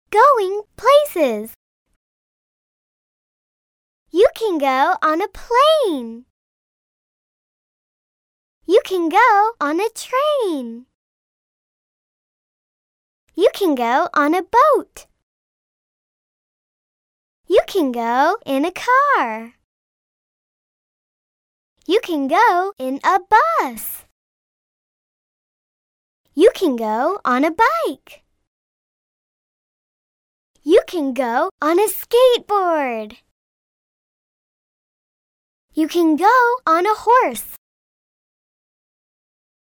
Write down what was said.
Going places. You can go on a plane. You can go on a train. You can go on a boat. You can go in a car. You can go in a bus. You can go on a bike. You can go on a skateboard. You can go on a horse.